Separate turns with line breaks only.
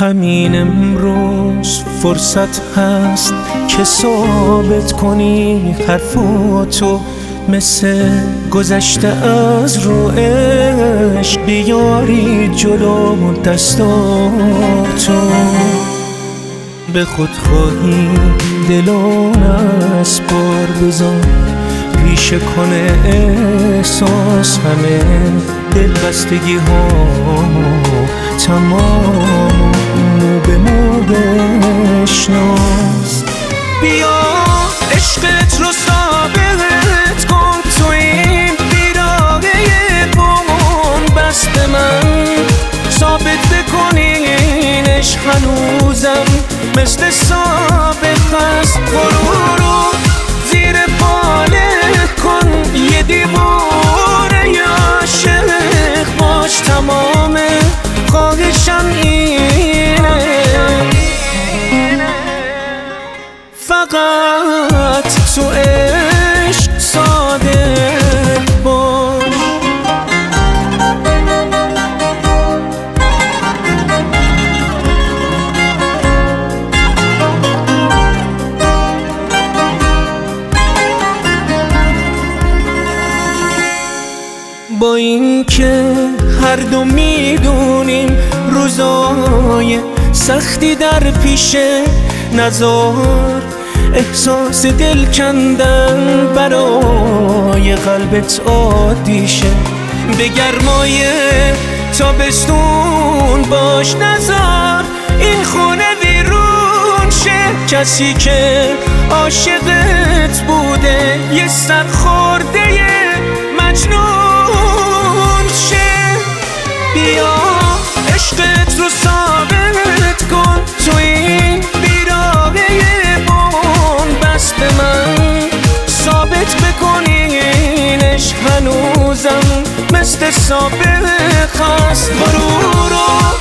همین امروز فرصت هست که ثابت کنی حرفاتو، مثل گذشته از رو عشق بیاری جلو دستاتو. به خودخواهی دلون از بار بذار، پیشه کنه احساس همه دلبستگی ها تمام، مو به مو بشناس. بیا عشقت رو ثابت کن تو این بیراقه بمون، بس به من ثابت بکنینش هنوزم مثل سابق هست. برو رو زیر باله کن یه دیواره عاشق باش، تمام خواهشم اینه، فقط تو عشق صادق باش. با این که هر دو میدونیم روزای سختی در پیشه، نذار احساس دل کندن برای قلبت عادی شه. به گرمای تابستون باش، نذار این خونه ویرون شه. کسی که عاشقت بوده یه سر خورده مجنون شه. بیا عشقت رو ثابت کن تو این بیراقه بمون، بس به من ثابت بکنینش هنوزم مثل سابق هست. برو رو